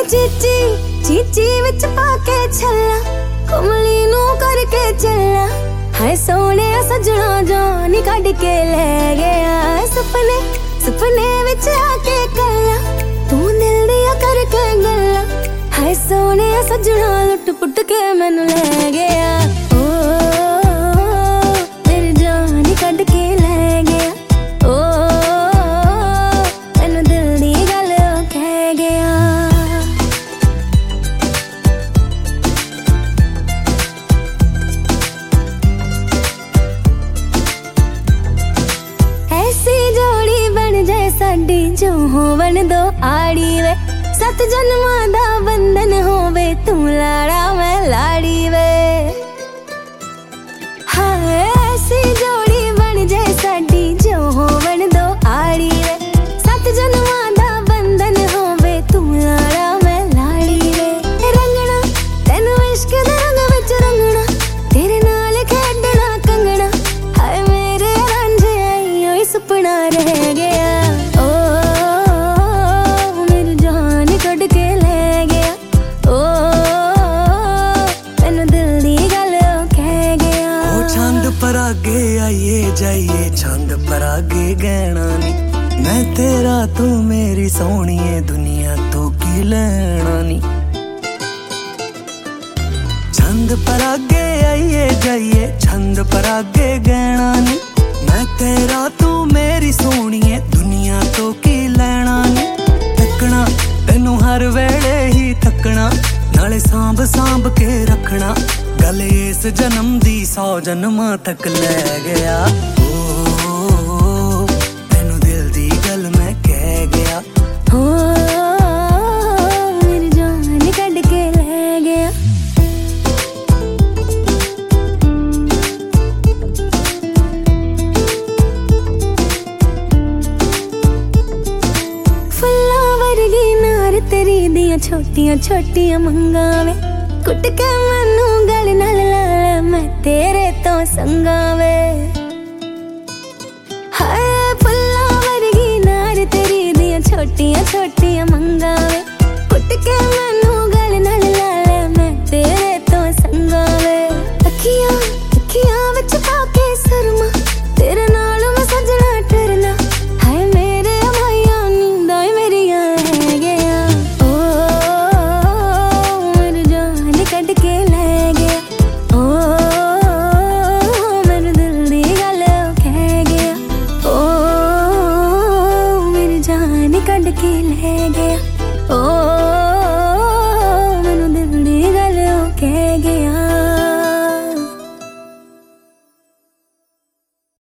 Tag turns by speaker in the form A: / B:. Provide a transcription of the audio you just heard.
A: चीची चीची विच पाके छल्ला कमली नू करके चला हाय सोने सजना जानी कढ के ले गया सपने सपने विच आके कला तू दिल दिया करके गल्ला हाय सोने सजना लुट पुट के मैनू ले गया मेरी जान कढ के ले गया मैनू दिल दी गल कह गया साडी जो होवन दो आड़ी वे सत जन्मां दा बंधन होवे तू लाड़ा मैं लाड़ी वे हाय ऐसी जोड़ी बन जाए साडी जो होवन दो आड़ी वे सत जन्मां दा बंधन होवे तू लाड़ा मैं लाड़ी वे रंगना तेनू इश्क दे रंग विच रंगना तेरे नाल खेडना कंगना हाय मेरे रांझे आई सुपना रह गया
B: पर आगे आइए जाइए छंद पर आगे गहना नी मैं तेरा तू मेरी सोहणीए दुनिया तो की लेना नी छंद पर आगे आइए जाइए छंद पर आगे गहना नी मैं तेरा तू मेरी सोहणीए दुनिया तो की लेना नी तकना तेनू हर वेले ही थकना नाले सांभ सांभ के रखना गल इस जन्म दी 100 जन्मां तक ले गया तेनू दिल दी गल मैं कह गया
A: मेरी जान कढ के ले गया फुल्लां वर्गी नार तेरी दियां छोटियां छोटियां मंगां वे कुट के मैनू गल नाल ला मैं तेरे तो संगा वे हाय फुल्लां वर्गी नार तेरी दियां छोटियां छोटियां मंगा वे कुट के मैनू गल नाल ला मैं तेरे तो संगा वे अखियां अखियां विच पाके सुरमा तेरे नाल मैं सजना टरना हाय मेरे भाईया नींदां मेरियां रह गया कढ के ले गया मैनू दिल दी गल कह गया मेरी जान कढ के ले गया।